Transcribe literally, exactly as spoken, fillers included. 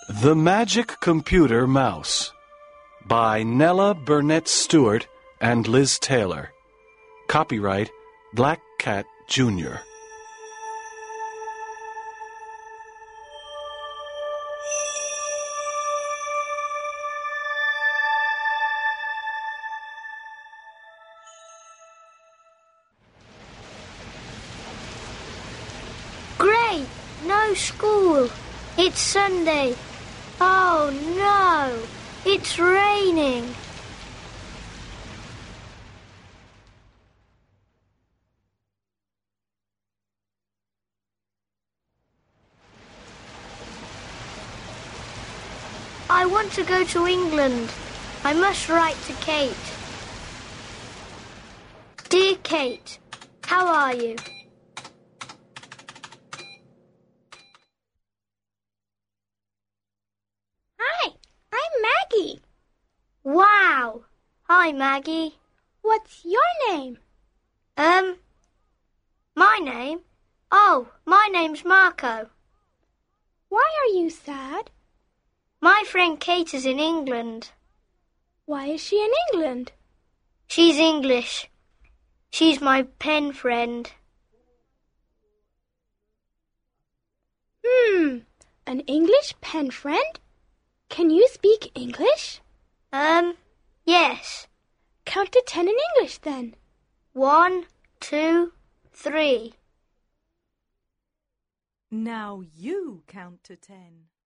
The Magic Computer Mouse by Nella Burnett Stewart and Liz Taylor. Copyright Black Cat Junior Great! No school! It's Sunday. Oh no! It's raining. I want to go to England. I must write to Kate. Dear Kate, how are you? Hi, I'm Maggie. Wow! Hi, Maggie. What's your name? Um, my name? Oh, my name's Marco. Why are you sad? My friend Kate is in England. Why is she in England? She's English. She's my pen friend. Hmm, an English pen friend? Can you speak English? Um, yes. Count to ten in English, then. One, two, three. Now you count to ten.